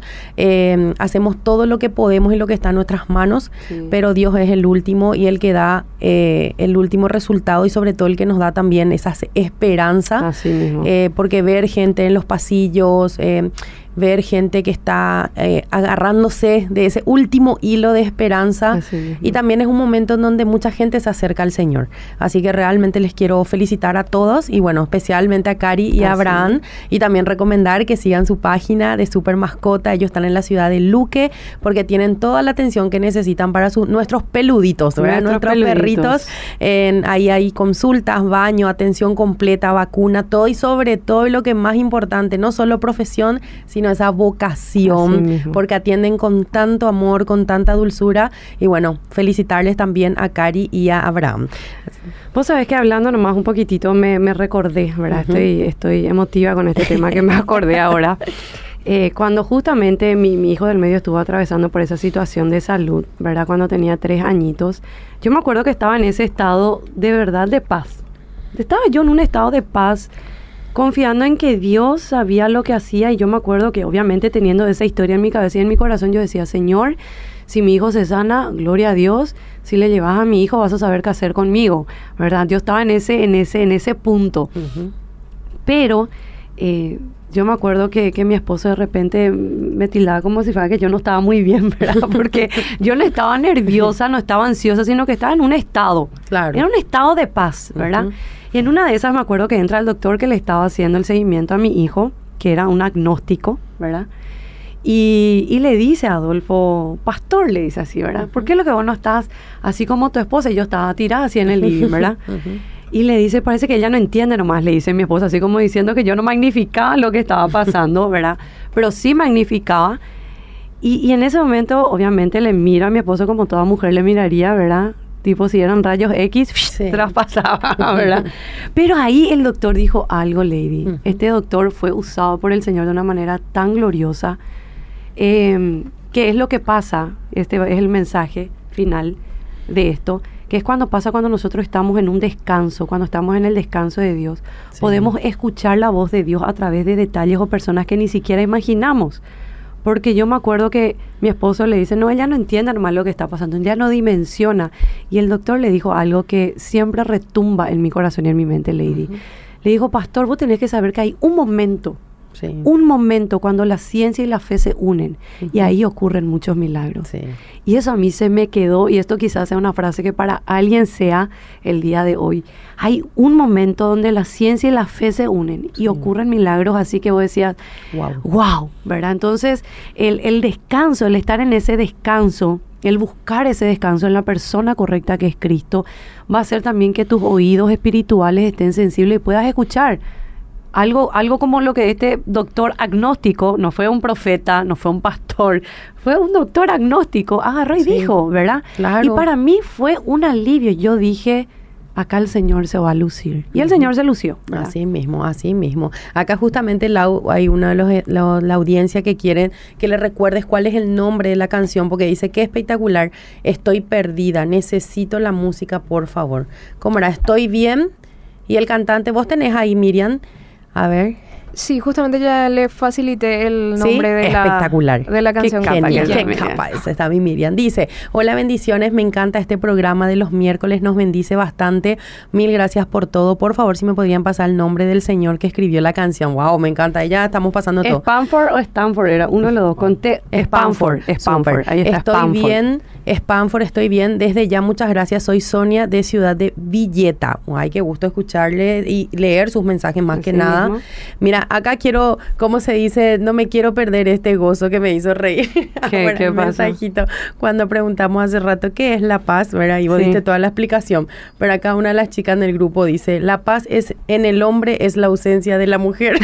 hacemos todo lo que podemos y lo que está en nuestras manos, pero Dios es el último y el que da el último resultado, y sobre todo el que nos da también esa esperanza. Así mismo. Porque ver gente en los pasillos, ver gente que está agarrándose de ese último hilo de esperanza, y también es un momento en donde mucha gente se acerca al Señor. Así que realmente les quiero felicitar a todos, y bueno, especialmente a Cari y a Abraham, y también recomendar que sigan su página de Super Mascota. Ellos están en la ciudad de Luque, porque tienen toda la atención que necesitan para nuestros peluditos, ¿verdad? Nuestros perritos. Ahí hay consultas, baño, atención completa, vacuna, todo, y sobre todo, y lo que es más importante, no solo profesión, sino esa vocación, porque atienden con tanto amor, con tanta dulzura. Y bueno, felicitarles también a Cari y a Abraham. Vos sabés que hablando nomás un poquitito me recordé, ¿verdad? Estoy emotiva con este tema que me acordé ahora. Cuando justamente mi hijo del medio estuvo atravesando por esa situación de salud, ¿verdad? Cuando tenía 3 añitos, yo me acuerdo que estaba en ese estado de verdad de paz. Estaba yo en un estado de paz, confiando en que Dios sabía lo que hacía. Y yo me acuerdo que obviamente teniendo esa historia en mi cabeza y en mi corazón, yo decía, Señor, si mi hijo se sana, gloria a Dios. Si le llevas a mi hijo, vas a saber qué hacer conmigo, ¿verdad? Yo estaba en ese punto. Pero yo me acuerdo que mi esposo de repente me tildaba como si fuera que yo no estaba muy bien, ¿verdad? Porque yo no estaba nerviosa, no estaba ansiosa, sino que estaba en un estado. Claro. Era un estado de paz, ¿verdad? Y en una de esas me acuerdo que entra el doctor que le estaba haciendo el seguimiento a mi hijo, que era un agnóstico, ¿verdad? Y le dice a Adolfo, pastor, le dice así, ¿verdad? ¿Por qué lo que vos no estás así como tu esposa? Y yo estaba tirada así en el living, ¿verdad? Y le dice, parece que ella no entiende nomás, le dice mi esposa, así como diciendo que yo no magnificaba lo que estaba pasando, ¿verdad? Pero sí magnificaba. Y en ese momento, obviamente, le miro a mi esposo como toda mujer le miraría, ¿verdad? Tipo, si eran rayos X, sí, traspasaba, ¿verdad? Pero ahí el doctor dijo algo, Lady. Este doctor fue usado por el Señor de una manera tan gloriosa. ¿Qué es lo que pasa? Este es el mensaje final de esto, que es cuando nosotros estamos en un descanso, cuando estamos en el descanso de Dios, sí, podemos escuchar la voz de Dios a través de detalles o personas que ni siquiera imaginamos. Porque yo me acuerdo que mi esposo le dice, no, ella no entiende normal lo que está pasando, ella no dimensiona. Y el doctor le dijo algo que siempre retumba en mi corazón y en mi mente, Lady. Le dijo, pastor, vos tenés que saber que hay un momento cuando la ciencia y la fe se unen, y ahí ocurren muchos milagros. Sí. Y eso a mí se me quedó, y esto quizás sea una frase que para alguien sea el día de hoy. Hay un momento donde la ciencia y la fe se unen y ocurren milagros, así que vos decías, wow, ¿verdad? Entonces, el descanso, el estar en ese descanso, el buscar ese descanso en la persona correcta que es Cristo, va a hacer también que tus oídos espirituales estén sensibles y puedas escuchar. Algo como lo que este doctor agnóstico, no fue un profeta, no fue un pastor, fue un doctor agnóstico, agarró y dijo, ¿verdad? Claro. Y para mí fue un alivio. Yo dije, acá el Señor se va a lucir. Y el Señor se lució, ¿verdad? Así mismo, así mismo. Acá justamente hay una de la audiencia que quieren que le recuerdes cuál es el nombre de la canción, porque dice, qué espectacular, estoy perdida, necesito la música, por favor. ¿Cómo era? Estoy bien. Y el cantante, vos tenés ahí, Miriam. A ver. Sí, justamente ya le facilité el nombre de la canción. Qué capa, esa está mi Miriam. Dice, hola, bendiciones, me encanta este programa de los miércoles, nos bendice bastante. Mil gracias por todo. Por favor, si me podrían pasar el nombre del señor que escribió la canción. Wow, me encanta. Ya estamos pasando todo. ¿Spanford o Stanford? Era uno de los dos. Conté Spanford. Ahí está. Estoy bien. Desde ya, muchas gracias. Soy Sonia de Ciudad de Villeta. Ay, qué gusto escucharle y leer sus mensajes más que nada. Mira, acá quiero, ¿cómo se dice? No me quiero perder este gozo que me hizo reír. ¿Qué pasa? Cuando preguntamos hace rato qué es la paz, ¿verdad? Y vos diste toda la explicación. Pero acá una de las chicas en el grupo dice, la paz es en el hombre, es la ausencia de la mujer.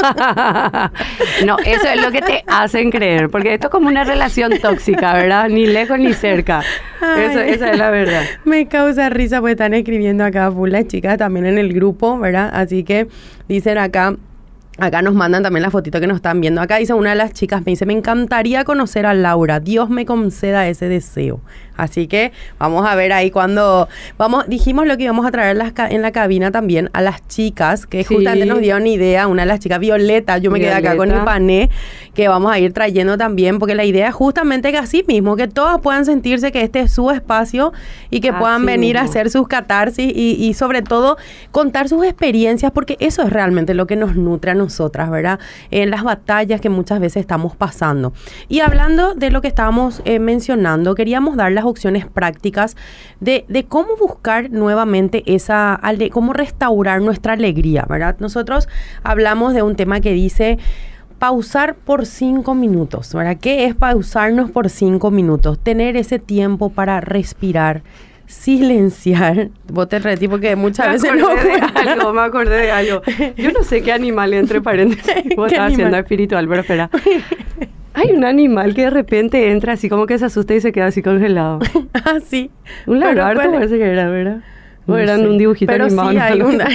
No, eso es lo que te hacen creer, porque esto es como una relación tóxica, ¿verdad? Ni lejos ni cerca. Esa es la verdad. Me causa risa porque están escribiendo acá full las chicas también en el grupo, ¿verdad? Así que dicen acá nos mandan también la fotito que nos están viendo. Acá dice una de las chicas, me dice, me encantaría conocer a Laura. Dios me conceda ese deseo. Así que vamos a ver ahí cuando dijimos lo que íbamos a traer en la cabina también a las chicas, que justamente nos dio una idea, una de las chicas, Violeta, yo me quedé acá con el pané, que vamos a ir trayendo también, porque la idea es justamente que así mismo, que todas puedan sentirse que este es su espacio y que puedan venir a hacer sus catarsis y sobre todo contar sus experiencias, porque eso es realmente lo que nos nutre a nosotras, ¿verdad? En las batallas que muchas veces estamos pasando. Y hablando de lo que estábamos mencionando, queríamos dar las opciones prácticas de cómo buscar nuevamente cómo restaurar nuestra alegría, ¿verdad? Nosotros hablamos de un tema que dice pausar por 5 minutos, ¿verdad? ¿Qué es pausarnos por 5 minutos? Tener ese tiempo para respirar, silenciar. Vos te retí porque muchas veces me acordé de algo. Yo no sé qué animal, entre paréntesis, vos estás haciendo espiritual, pero espera. Hay un animal que de repente entra así como que se asusta y se queda así congelado. Ah, sí. Un lagarto parece que era, ¿verdad? O eran un dibujito animado. Sí hay una.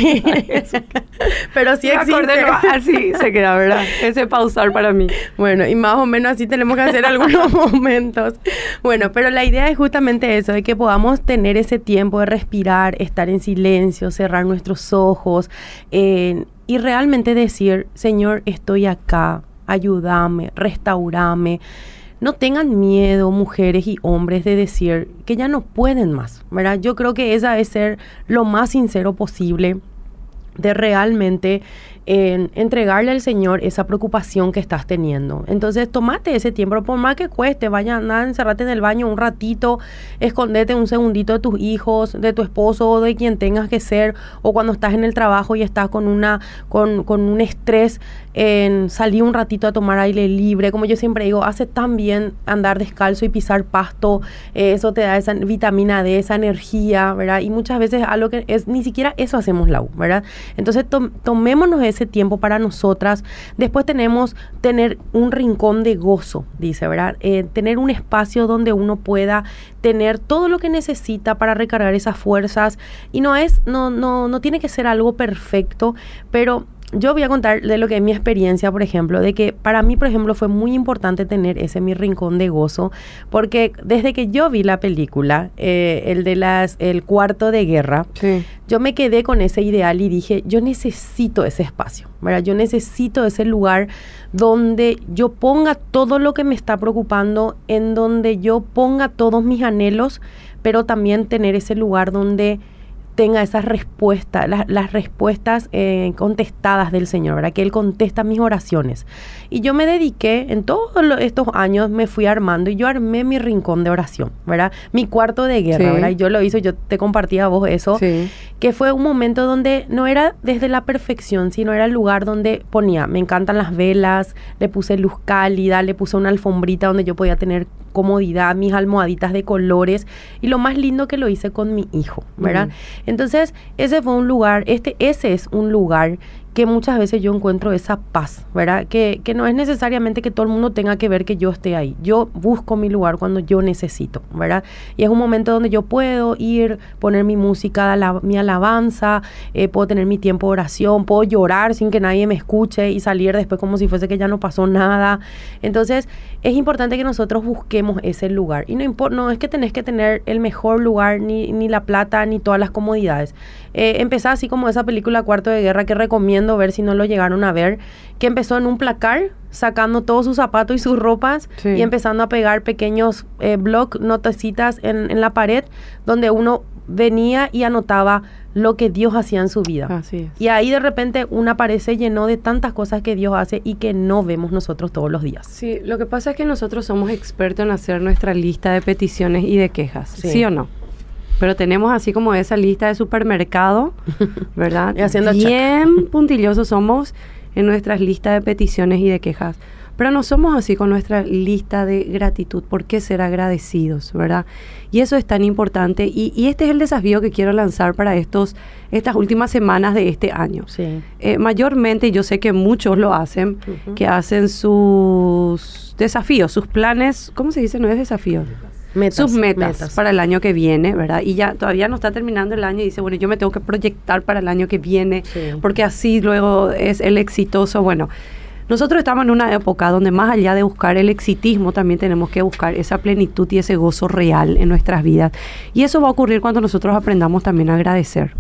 Pero sí existe. Así se queda, ¿verdad? Ese pausar para mí. Bueno, y más o menos así tenemos que hacer algunos momentos. Bueno, pero la idea es justamente eso, de que podamos tener ese tiempo de respirar, estar en silencio, cerrar nuestros ojos y realmente decir, Señor, estoy acá, ayúdame, restaurame. No tengan miedo, mujeres y hombres, de decir que ya no pueden más, ¿verdad? Yo creo que esa es ser lo más sincero posible, de realmente entregarle al Señor esa preocupación que estás teniendo. Entonces, tomate ese tiempo, por más que cueste, vaya, anda, encerrate en el baño un ratito, escondete un segundito de tus hijos, de tu esposo o de quien tengas que ser, o cuando estás en el trabajo y estás con un estrés, salir un ratito a tomar aire libre. Como yo siempre digo, hace tan bien andar descalzo y pisar pasto, eso te da esa vitamina D, esa energía, ¿verdad? Y muchas veces algo que ni siquiera eso hacemos, Lau, ¿verdad? Entonces, tomémonos ese tiempo para nosotras. Después tener un rincón de gozo, dice, ¿verdad? Tener un espacio donde uno pueda tener todo lo que necesita para recargar esas fuerzas. Y no tiene que ser algo perfecto, pero yo voy a contar de lo que es mi experiencia, por ejemplo, de que para mí, por ejemplo, fue muy importante tener mi rincón de gozo, porque desde que yo vi la película, el Cuarto de Guerra, sí, yo me quedé con ese ideal y dije, yo necesito ese espacio, ¿verdad? Yo necesito ese lugar donde yo ponga todo lo que me está preocupando, en donde yo ponga todos mis anhelos, pero también tener ese lugar donde tenga esas respuestas, las respuestas contestadas del Señor, ¿verdad? Que Él contesta mis oraciones. Y yo me dediqué, en todos estos años me fui armando y yo armé mi rincón de oración, ¿verdad? Mi cuarto de guerra, sí, ¿verdad? Y yo lo hice, yo te compartí a vos eso, sí, que fue un momento donde no era desde la perfección, sino era el lugar donde ponía, me encantan las velas, le puse luz cálida, le puse una alfombrita donde yo podía tener comodidad, mis almohaditas de colores, y lo más lindo que lo hice con mi hijo, ¿verdad? Entonces, ese fue un lugar, ese es un lugar que muchas veces yo encuentro esa paz, ¿verdad? Que no es necesariamente que todo el mundo tenga que ver que yo esté ahí. Yo busco mi lugar cuando yo necesito, ¿verdad? Y es un momento donde yo puedo ir, poner mi música, mi alabanza, puedo tener mi tiempo de oración, puedo llorar sin que nadie me escuche y salir después como si fuese que ya no pasó nada. Entonces, es importante que nosotros busquemos ese lugar. Y no es que tenés que tener el mejor lugar, ni la plata, ni todas las comodidades. Empezá así como esa película Cuarto de Guerra, que recomiendo ver si no lo llegaron a ver, que empezó en un placar, sacando todos sus zapatos y sus ropas, sí, y empezando a pegar pequeños notecitas en la pared, donde uno venía y anotaba lo que Dios hacía en su vida. Así es. Y ahí de repente una pared se llenó de tantas cosas que Dios hace y que no vemos nosotros todos los días. Sí, lo que pasa es que nosotros somos expertos en hacer nuestra lista de peticiones y de quejas, ¿sí o no? Pero tenemos así como esa lista de supermercado, ¿verdad? Y haciendo bien puntillosos somos en nuestras listas de peticiones y de quejas. Pero no somos así con nuestra lista de gratitud. ¿Por qué ser agradecidos, verdad? Y eso es tan importante. Y este es el desafío que quiero lanzar para estas últimas semanas de este año. Sí. Mayormente, yo sé que muchos lo hacen, que hacen sus desafíos, sus planes. ¿Cómo se dice? No es desafío. Sus metas para el año que viene, ¿verdad? Y ya todavía no está terminando el año y dice, bueno, yo me tengo que proyectar para el año que viene, sí, porque así luego es el exitoso. Bueno, nosotros estamos en una época donde más allá de buscar el exitismo, también tenemos que buscar esa plenitud y ese gozo real en nuestras vidas. Y eso va a ocurrir cuando nosotros aprendamos también a agradecer,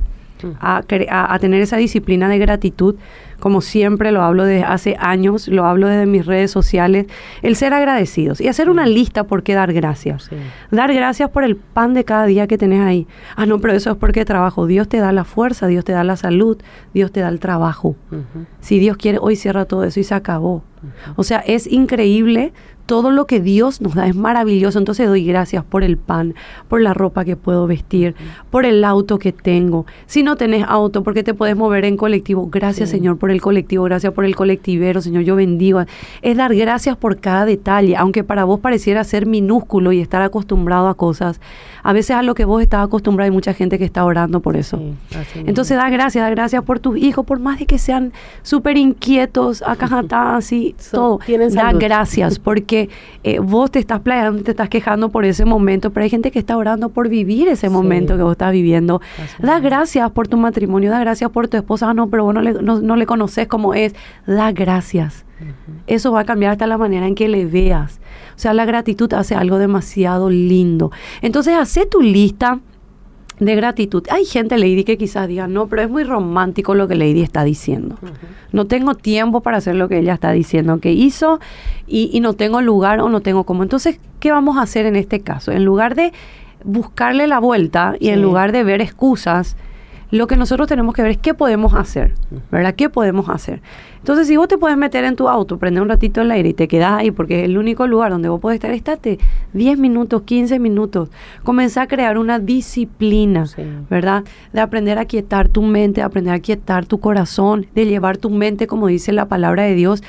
a tener esa disciplina de gratitud. Como siempre lo hablo desde hace años, lo hablo desde mis redes sociales, el ser agradecidos y hacer una lista por qué dar gracias. Sí. Dar gracias por el pan de cada día que tenés ahí. Ah, no, pero eso es porque trabajo. Dios te da la fuerza, Dios te da la salud, Dios te da el trabajo. Si Dios quiere, hoy cierra todo eso y se acabó. O sea, es increíble. Todo lo que Dios nos da es maravilloso. Entonces doy gracias por el pan, por la ropa que puedo vestir, por el auto que tengo. Si no tenés auto, porque te puedes mover en colectivo. Gracias, sí, Señor, por el colectivo. Gracias por el colectivero, Señor. Yo bendigo. Es dar gracias por cada detalle. Aunque para vos pareciera ser minúsculo y estar acostumbrado a cosas, a veces a lo que vos estás acostumbrado hay mucha gente que está orando por eso. Sí, entonces da gracias por tus hijos, por más de que sean súper inquietos, acajatá, así, todo. Da gracias porque vos te estás playando, te estás quejando por ese momento, pero hay gente que está orando por vivir ese momento, sí, que vos estás viviendo. Da gracias por tu matrimonio, da gracias por tu esposa. Ah, no, pero vos no le conoces como es. Da gracias. Eso va a cambiar hasta la manera en que le veas. O sea, la gratitud hace algo demasiado lindo. Entonces, hacé tu lista de gratitud. Hay gente, Lady, que quizás diga, no, pero es muy romántico lo que Lady está diciendo. No tengo tiempo para hacer lo que ella está diciendo que hizo y no tengo lugar o no tengo cómo. Entonces, ¿qué vamos a hacer en este caso? En lugar de buscarle la vuelta y, sí, en lugar de ver excusas, lo que nosotros tenemos que ver es qué podemos hacer, ¿verdad? ¿Qué podemos hacer? Entonces, si vos te puedes meter en tu auto, prender un ratito el aire y te quedás ahí, porque es el único lugar donde vos podés estar, estate 10 minutos, 15 minutos. Comenzá a crear una disciplina, ¿verdad? De aprender a quietar tu mente, de aprender a quietar tu corazón, de llevar tu mente, como dice la palabra de Dios,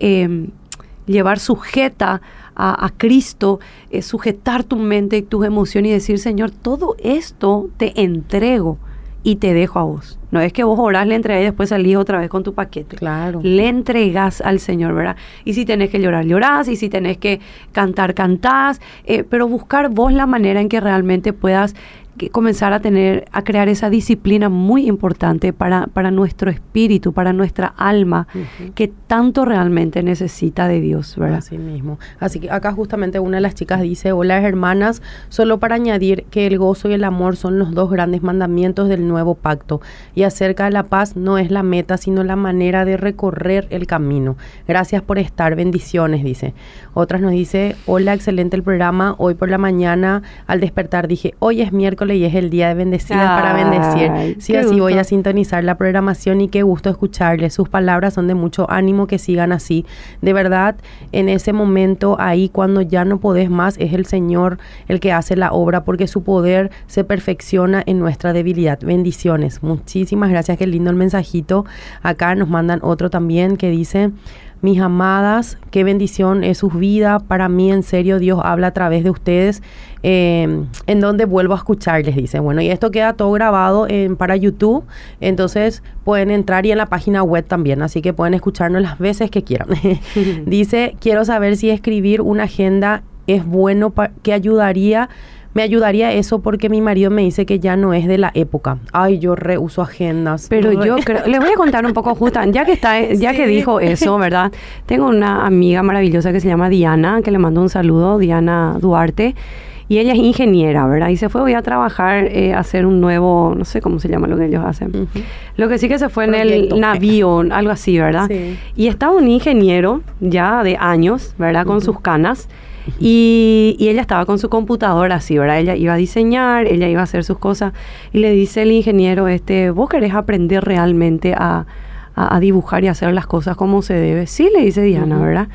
llevar sujeta a Cristo, sujetar tu mente y tus emociones y decir, Señor, todo esto te entrego y te dejo a vos. No es que vos orás, le entregas y después salís otra vez con tu paquete. Claro. Le entregás al Señor, ¿verdad? Y si tenés que llorar, llorás. Y si tenés que cantar, cantás. Pero buscar vos la manera en que realmente puedas comenzar a crear esa disciplina muy importante para nuestro espíritu, para nuestra alma, que tanto realmente necesita de Dios, ¿verdad? Así mismo. Así que acá justamente una de las chicas dice, hola hermanas, solo para añadir que el gozo y el amor son los 2 grandes mandamientos del nuevo pacto, y acerca de la paz no es la meta, sino la manera de recorrer el camino. Gracias por estar, bendiciones, dice. Otras nos dice, hola, excelente el programa, hoy por la mañana al despertar dije, hoy es miércoles y es el día de bendecidas para bendecir. Sí, así voy a sintonizar la programación y qué gusto escucharles. Sus palabras son de mucho ánimo, que sigan así. De verdad, en ese momento ahí cuando ya no podés más, es el Señor el que hace la obra, porque su poder se perfecciona en nuestra debilidad. Bendiciones. Muchísimas gracias, qué lindo el mensajito. Acá nos mandan otro también que dice, mis amadas, qué bendición es su vida. Para mí, en serio, Dios habla a través de ustedes, en donde vuelvo a escucharles, dice. Bueno, y esto queda todo grabado para YouTube, entonces pueden entrar y en la página web también, así que pueden escucharnos las veces que quieran. Dice, quiero saber si escribir una agenda es bueno, que ayudaría. Me ayudaría eso porque mi marido me dice que ya no es de la época. Ay, yo reuso agendas. Pero yo creo, les voy a contar un poco justo, ya que dijo eso, ¿verdad? Tengo una amiga maravillosa que se llama Diana, que le mando un saludo, Diana Duarte, y ella es ingeniera, ¿verdad? Y se fue hoy a trabajar, hacer un nuevo, no sé cómo se llama lo que ellos hacen. Lo que sí que se fue proyecto. En el navío, algo así, ¿verdad? Sí. Y estaba un ingeniero ya de años, ¿verdad? Con sus canas. Y ella estaba con su computadora así, ¿verdad? Ella iba a diseñar, ella iba a hacer sus cosas. Y le dice el ingeniero, ¿vos querés aprender realmente a dibujar y hacer las cosas como se debe? Sí, le dice Diana, ¿verdad?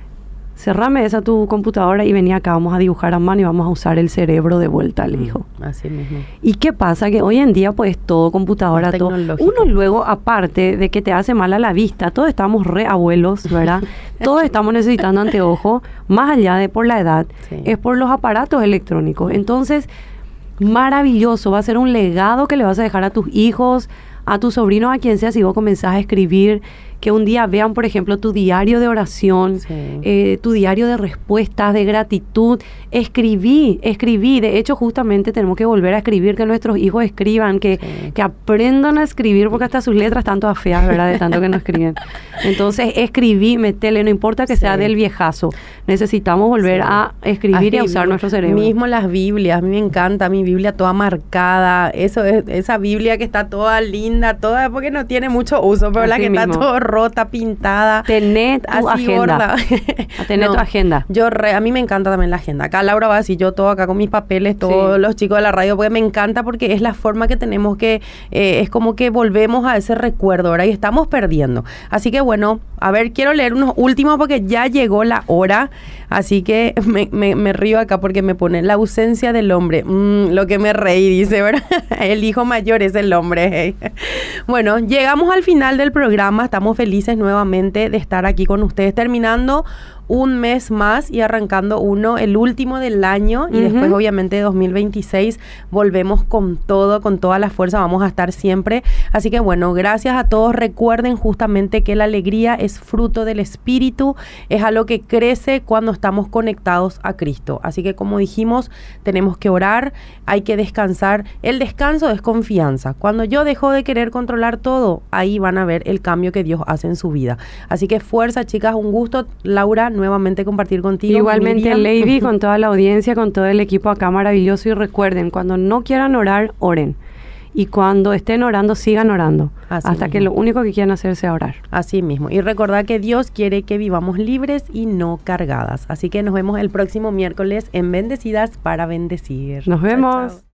Cerrame esa tu computadora y vení acá, vamos a dibujar a mano y vamos a usar el cerebro de vuelta, le dijo. Así mismo. ¿Y qué pasa? Que hoy en día, pues, todo computadora, todo. Uno luego, aparte de que te hace mal a la vista, todos estamos re abuelos, ¿verdad? Todos estamos necesitando anteojos, más allá de por la edad, es por los aparatos electrónicos. Entonces, maravilloso, va a ser un legado que le vas a dejar a tus hijos, a tus sobrinos, a quien sea, si vos comenzás a escribir, que un día vean, por ejemplo, tu diario de oración, tu diario de respuestas, de gratitud. Escribí. De hecho, justamente tenemos que volver a escribir, que nuestros hijos escriban, que aprendan a escribir, porque hasta sus letras están todas feas, ¿verdad? De tanto que no escriben. Entonces, escribí, metele, no importa que sea del viejazo. Necesitamos volver a escribir y a usar nuestro cerebro. Mismo las Biblias, a mí me encanta, mi Biblia toda marcada, esa Biblia que está toda linda, toda, porque no tiene mucho uso, pero así la que mismo. Está toda rota, pintada. Tené tu agenda. Tené tu agenda. A mí me encanta también la agenda. Acá Laura va a decir, yo todo acá con mis papeles, todos los chicos de la radio, porque me encanta, porque es la forma que tenemos que, es como que volvemos a ese recuerdo, ¿verdad? Y estamos perdiendo. Así que bueno, a ver, quiero leer unos últimos porque ya llegó la hora, así que me río acá porque me pone la ausencia del hombre. Lo que me reí, dice, ¿verdad? El hijo mayor es el hombre. Bueno, llegamos al final del programa, estamos felices nuevamente de estar aquí con ustedes, terminando un mes más y arrancando el último del año, y después obviamente 2026 volvemos con todo, con toda la fuerza, vamos a estar siempre. Así que bueno, gracias a todos. Recuerden justamente que la alegría es fruto del Espíritu, es algo que crece cuando estamos conectados a Cristo. Así que como dijimos, tenemos que orar, hay que descansar. El descanso es confianza. Cuando yo dejo de querer controlar todo, ahí van a ver el cambio que Dios hace en su vida. Así que fuerza, chicas, un gusto, Laura, nuevamente compartir contigo. Igualmente, Lady, con toda la audiencia, con todo el equipo acá maravilloso. Y recuerden, cuando no quieran orar, oren. Y cuando estén orando, sigan orando. Así hasta mismo. Que lo único que quieran hacer sea orar. Así mismo. Y recordad que Dios quiere que vivamos libres y no cargadas. Así que nos vemos el próximo miércoles en Bendecidas para Bendecir. Nos vemos. Chao, chao.